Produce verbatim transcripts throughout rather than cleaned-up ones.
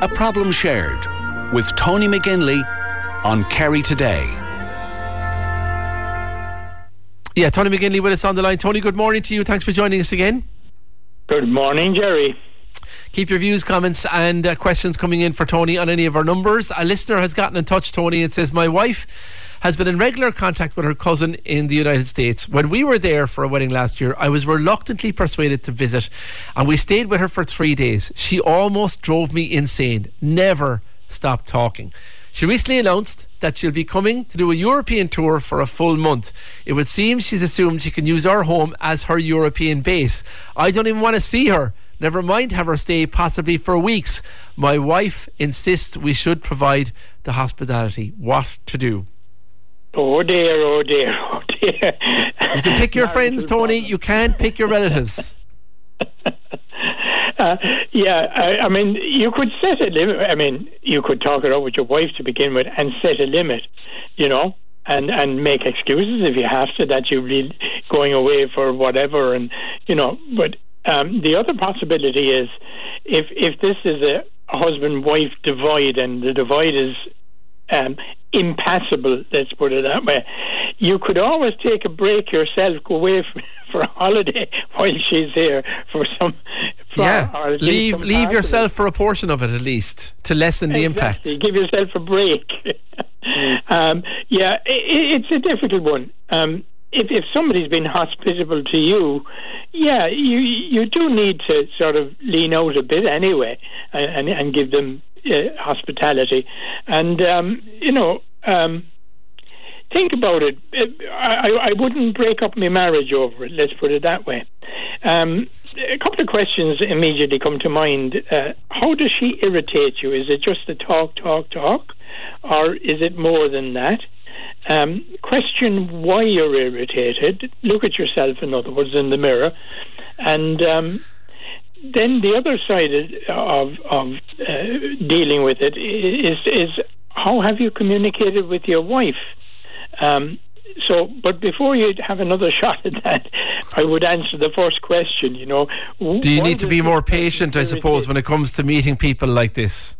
A Problem Shared with Tony McGinley on Kerry Today. Yeah, Tony McGinley with us on the line. Tony, good morning to you. Thanks for joining us again. Good morning, Jerry. Keep your views, comments and uh, questions coming in for Tony on any of our numbers. A listener has gotten in touch, Tony, and says, my wife has been in regular contact with her cousin in the United States. When we were there for a wedding last year, I was reluctantly persuaded to visit, and we stayed with her for three days. She almost drove me insane. Never stopped talking. She recently announced that she'll be coming to do a European tour for a full month. It would seem she's assumed she can use our home as her European base. I don't even want to see her. Never mind have her stay possibly for weeks. My wife insists we should provide the hospitality. What to do? Oh dear, oh dear, oh dear. You can pick your friends, Tony. You can't pick your relatives. Uh, yeah, I, I mean, you could set a limit. I mean, you could talk it out with your wife to begin with and set a limit, you know, and, and make excuses if you have to, that you're really going away for whatever, and, you know, but um, the other possibility is if, if this is a husband-wife divide and the divide is um, impassable, let's put it that way, you could always take a break yourself, go away for, for a holiday while she's here for some... For, yeah, leave leave yourself for a portion of it at least, to lessen the exactly. impact. Give yourself a break. um, yeah, it, it's a difficult one. Um, if, if somebody's been hospitable to you, yeah, you you do need to sort of lean out a bit anyway and, and, and give them uh, hospitality. And, um, you know... Um, think about it. I, I wouldn't break up my marriage over it, let's put it that way. Um, a couple of questions immediately come to mind. Uh, how does she irritate you? Is it just the talk, talk, talk? Or is it more than that? Um, question why you're irritated. Look at yourself, in other words, in the mirror. And um, then the other side of, of uh, dealing with it is, is how have you communicated with your wife? Um, so, but before you have another shot at that, I would answer the first question, you know. Do you need to be more patient, I suppose, when it comes to meeting people like this?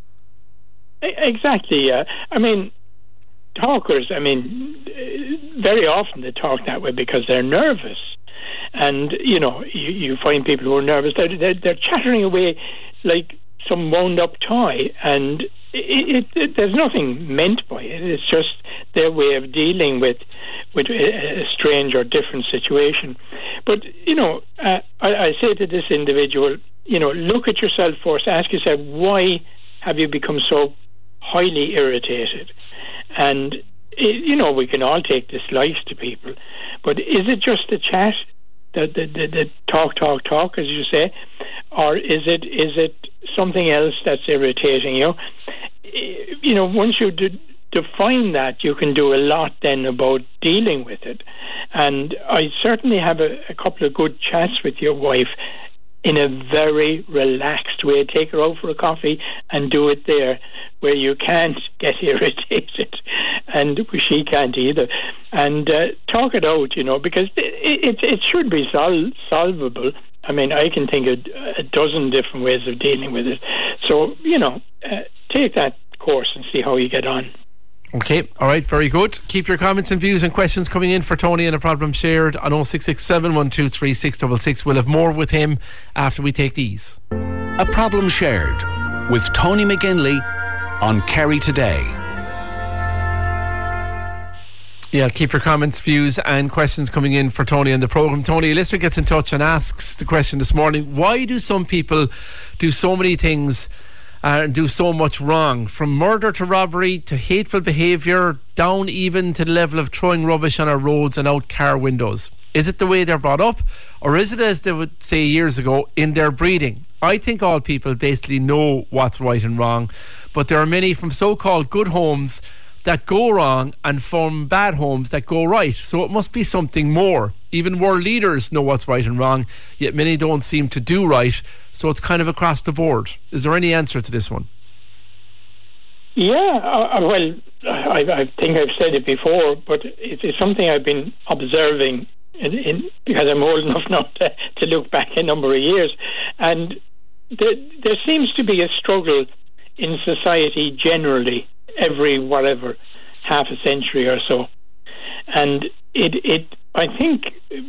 Exactly, yeah. I mean, talkers, I mean, very often they talk that way because they're nervous. And, you know, you, you find people who are nervous, they're, they're, they're chattering away like some wound-up toy, and It, it, it, there's nothing meant by it. It's just their way of dealing with with a, a strange or different situation. But, you know, uh, I, I say to this individual, you know, look at yourself first. Ask yourself, why have you become so highly irritated? And, it, you know, we can all take dislikes to people. But is it just the chat, the, the, the, the talk, talk, talk, as you say? Or is it is it something else that's irritating you? You know, once you d- define that, you can do a lot then about dealing with it. And I certainly have a, a couple of good chats with your wife in a very relaxed way. Take her out for a coffee and do it there, where you can't get irritated and she can't either. And uh, talk it out, you know, because it, it, it should be sol- solvable. I mean, I can think of a dozen different ways of dealing with it. So, you know, uh, take that course and see how you get on. Okay, all right, very good. Keep your comments and views and questions coming in for Tony and A Problem Shared on oh six six seven, one two three, six six six. We'll have more with him after we take these. A Problem Shared with Tony McGinley on Kerry Today. Yeah, keep your comments, views and questions coming in for Tony on the programme. Tony, a listener gets in touch and asks the question this morning: why do some people do so many things uh, and do so much wrong? From murder to robbery to hateful behaviour, down even to the level of throwing rubbish on our roads and out car windows. Is it the way they're brought up, or is it, as they would say years ago, in their breeding? I think all people basically know what's right and wrong, but there are many from so-called good homes that go wrong and from bad homes that go right. So it must be something more. Even world leaders know what's right and wrong, yet many don't seem to do right. So it's kind of across the board. Is there any answer to this one? Yeah, uh, well, I, I think I've said it before, but it's, it's something I've been observing in, in, because I'm old enough now to, to look back a number of years. And there, there seems to be a struggle in society generally every whatever half a century or so, and it it I think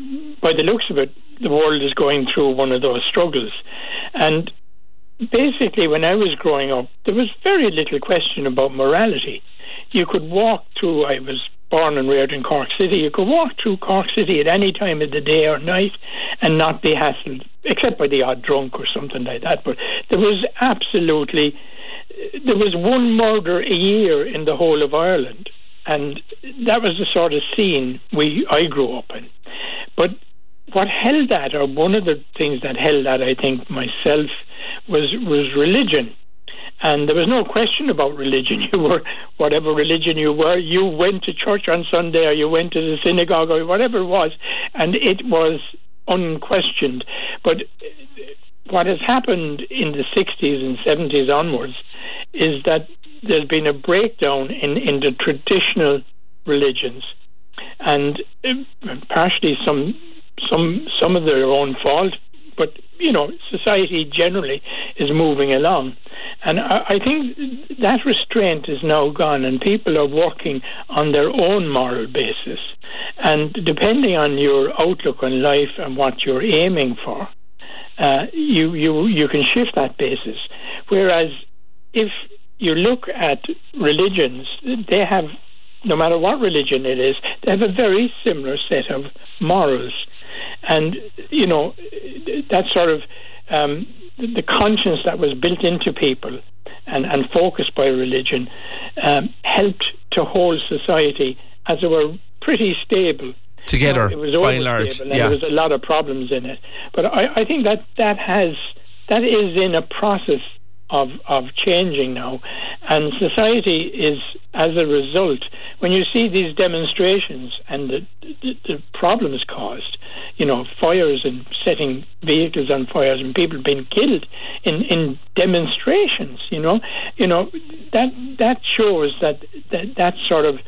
by the looks of it, the world is going through one of those struggles. And basically, when I was growing up, there was very little question about morality. You could walk through, I was born and reared in Cork City, you could walk through Cork City at any time of the day or night and not be hassled, except by the odd drunk or something like that. But there was absolutely, there was one murder a year in the whole of Ireland. And that was the sort of scene we I grew up in. But what held that, or one of the things that held that, I think, myself, was was religion. And there was no question about religion. You were, whatever religion you were, you went to church on Sunday, or you went to the synagogue, or whatever it was, and it was unquestioned. But what has happened in the sixties and seventies onwards is that there's been a breakdown in, in the traditional religions, and partially some some some of their own fault, but you know, society generally is moving along, and I, I think that restraint is now gone, and people are working on their own moral basis, and depending on your outlook on life and what you're aiming for, uh, you you you can shift that basis. Whereas if you look at religions, they have, no matter what religion it is, they have a very similar set of morals. And, you know, that sort of, um, the conscience that was built into people and, and focused by religion um, helped to hold society, as it were, pretty stable. Together, you know, it was by and large. And yeah. there was a lot of problems in it. But I, I think that, that has, that is in a process of of changing now, and society is, as a result, when you see these demonstrations and the, the, the problems caused, you know, fires and setting vehicles on fires and people being killed in, in demonstrations, you know, you know that that shows that, that that sort of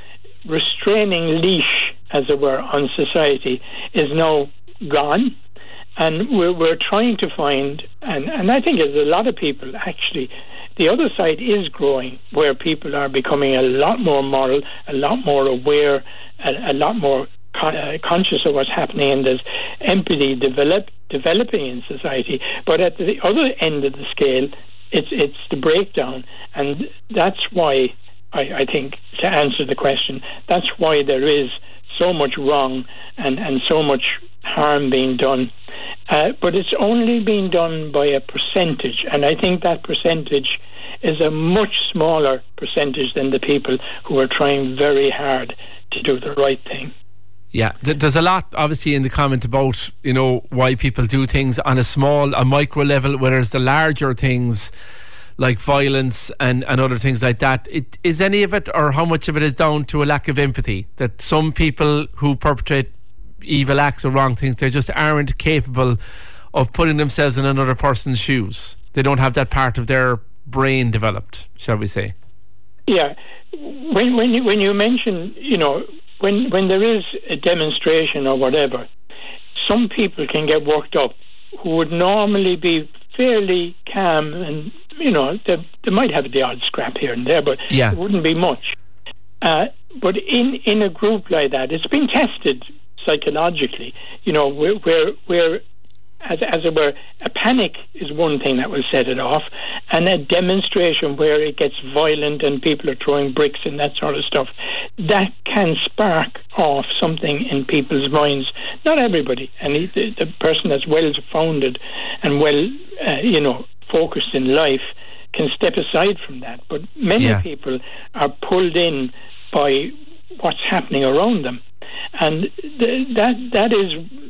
restraining leash, as it were, on society is now gone. And we're, we're trying to find, and, and I think there's a lot of people, actually, the other side is growing, where people are becoming a lot more moral, a lot more aware, a, a lot more con- uh, conscious of what's happening, and there's empathy develop, developing in society. But at the other end of the scale, it's it's the breakdown, and that's why, I, I think, to answer the question, that's why there is so much wrong and, and so much harm being done. Uh, but it's only being done by a percentage, and I think that percentage is a much smaller percentage than the people who are trying very hard to do the right thing. Yeah, there's a lot obviously in the comment about, you know, why people do things on a small, a micro level, whereas the larger things like violence and, and other things like that, it, is any of it, or how much of it is down to a lack of empathy, that some people who perpetrate evil acts or wrong things, they just aren't capable of putting themselves in another person's shoes? They don't have that part of their brain developed, shall we say? Yeah, when when you, when you mention, you know, when when there is a demonstration or whatever, some people can get worked up who would normally be fairly calm, and you know, they, they might have the odd scrap here and there, but yeah. it wouldn't be much. Uh, but in in a group like that, it's been tested psychologically, you know, where where, where as, as it were, a panic is one thing that will set it off, and a demonstration where it gets violent and people are throwing bricks and that sort of stuff, that can spark off something in people's minds. Not everybody, and the, the person that's well founded and well, uh, you know, focused in life can step aside from that, but many yeah. people are pulled in by what's happening around them. And th- that that is,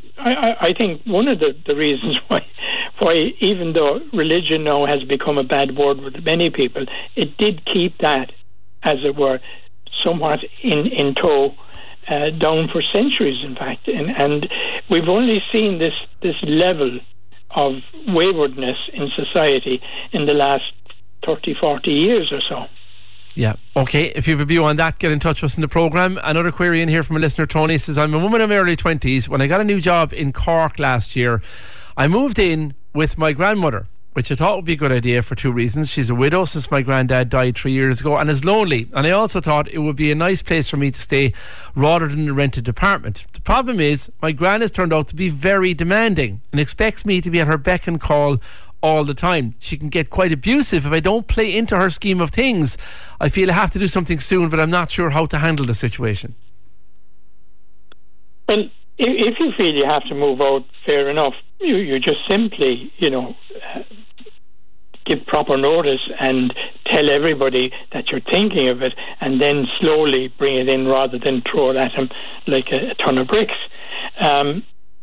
I, I think, one of the, the reasons why, why even though religion now has become a bad word with many people, it did keep that, as it were, somewhat in, in tow, uh, down for centuries, in fact. And, and we've only seen this, this level of waywardness in society in the last thirty, forty years or so. Yeah, okay, if you have a view on that, get in touch with us in the programme. Another query in here from a listener, Tony, says, I'm a woman in my early twenties. When I got a new job in Cork last year, I moved in with my grandmother. which I thought would be a good idea for two reasons. She's a widow since my granddad died three years ago and is lonely. And I also thought it would be a nice place for me to stay rather than a rented apartment. The problem is my gran has turned out to be very demanding and expects me to be at her beck and call all the time. She can get quite abusive if I don't play into her scheme of things. I feel I have to do something soon, but I'm not sure how to handle the situation. Well, if you feel you have to move out, fair enough. You, you just simply, you know, give proper notice and tell everybody that you're thinking of it, and then slowly bring it in rather than throw it at them like a, a ton of bricks. Um,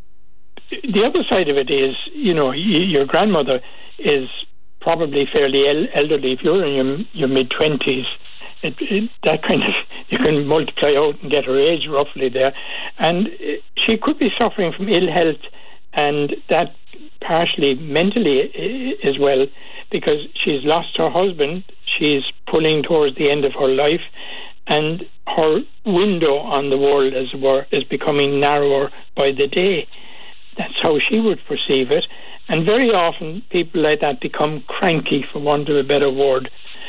the other side of it is, you know, y- your grandmother is probably fairly el- elderly. If you're in your, your mid-twenties, it, it, that kind of, you can multiply out and get her age roughly there. And it, she could be suffering from ill health, and that partially mentally as well, because she's lost her husband, she's pulling towards the end of her life, and her window on the world, as it were, is becoming narrower by the day. That's how she would perceive it. And very often people like that become cranky, for want of a better word.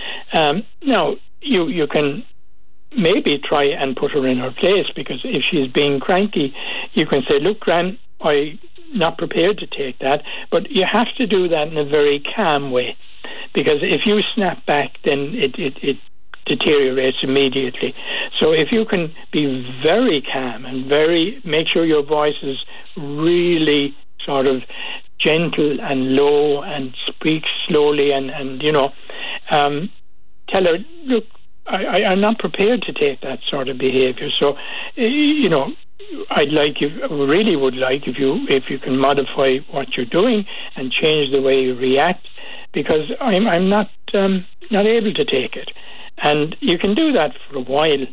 Um, now, you, you can maybe try and put her in her place, because if she's being cranky, you can say, look, Gran, I'm not prepared to take that, but you have to do that in a very calm way, because if you snap back, then it, it, it deteriorates immediately. So if you can be very calm and very make sure your voice is really sort of gentle and low and speak slowly, and, and you know, um, tell her, look, I, I, I'm not prepared to take that sort of behaviour. So, you know, I'd like you, really would like if you if you can modify what you're doing and change the way you react, because I'm I'm not um, not able to take it. And you can do that for a while,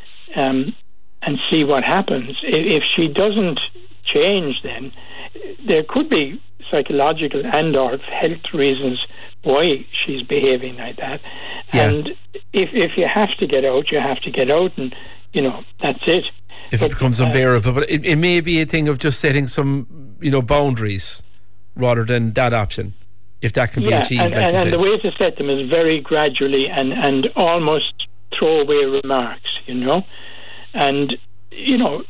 um, and see what happens. If she doesn't change, then there could be psychological and or health reasons why she's behaving like that. Yeah. And if if you have to get out, you have to get out, and you know, that's it. If but, it becomes unbearable, but it, it may be a thing of just setting some, you know, boundaries rather than that option, if that can be yeah, achieved. And, like and, you and said. the way to set them is very gradually and, and almost throwaway remarks, you know, and you know,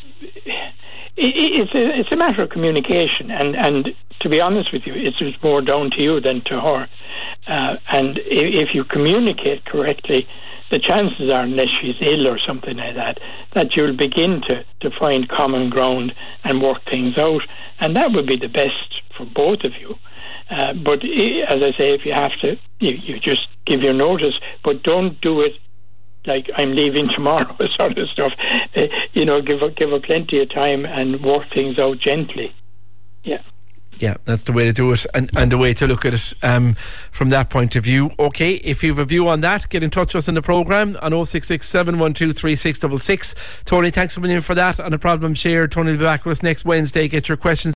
it, it's a, it's a matter of communication, and and to be honest with you, it's, it's more down to you than to her. Uh, and if, if you communicate correctly, the chances are, unless she's ill or something like that, that you'll begin to, to find common ground and work things out. And that would be the best for both of you. Uh, but as I say, if you have to, you, you just give your notice, but don't do it like I'm leaving tomorrow sort of stuff. Uh, you know, give her, give her plenty of time and work things out gently. Yeah. Yeah, that's the way to do it, and, and the way to look at it um, from that point of view. Okay, if you have a view on that, get in touch with us in the programme on oh six six, seven one two, three six six six. Tony, thanks a million for that. On the problem shared, Tony will be back with us next Wednesday. Get your questions